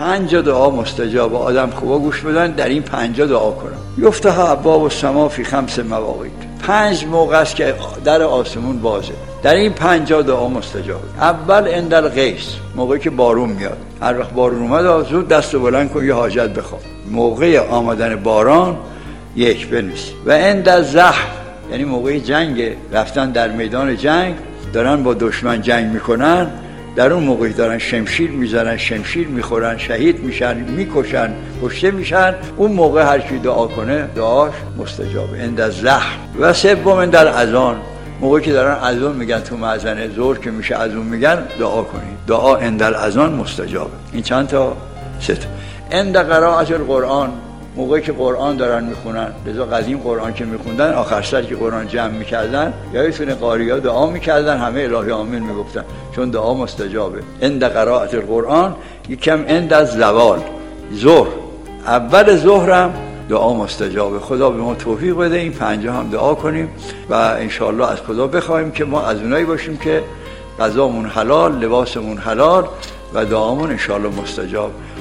5 دعا مستجاب، آدم خوبا گوش بدن در این 5 دعا کنم. یفتح ابواب السما فی 5 مواقیت، 5 موقع است که در آسمون بازه، در این 5 دعا مستجاب. اول عند الغیث، موقعی که بارون میاد، هر وقت بارون اومد زود دست بلند کن یه حاجت بخواه، موقع آمدن باران یک بنویس. و عند الزحف، یعنی موقع جنگ، رفتن در میدان جنگ دارن با دشمن جنگ میکنن، در اون موقعی دارن شمشیر میزنن، شمشیر میخورن، شهید میشن، میکشن، کشته میشن، اون موقع هر کی دعا کنه دعاش مستجابه. عند الزحف. و سوم در اذان، موقعی که دارن اذان میگن تو مأذن ظهر که میشه اذان میگن دعا کنید، دعا عند الاذان مستجابه. این چند تا؟ 3 تا. عند قراءت القرآن، موقعی که قرآن دارن میخونن، لذا قدیم قرآن که میخوندن آخر سر که قرآن جمع میکردن یادتونه قاری‌ها دعا میکردن، همه الهی آمین میگفتن چون دعا مستجابه. عند قراءت القرآن. یکم عند الزوال، ظهر، اول ظهرم دعا مستجابه. خدا به ما توفیق بده این 5 هم دعا کنیم و انشاءالله از خدا بخوایم که ما از اونایی باشیم که غذامون حلال، لباسمون حلال و دعامون انشاءالله مستجاب.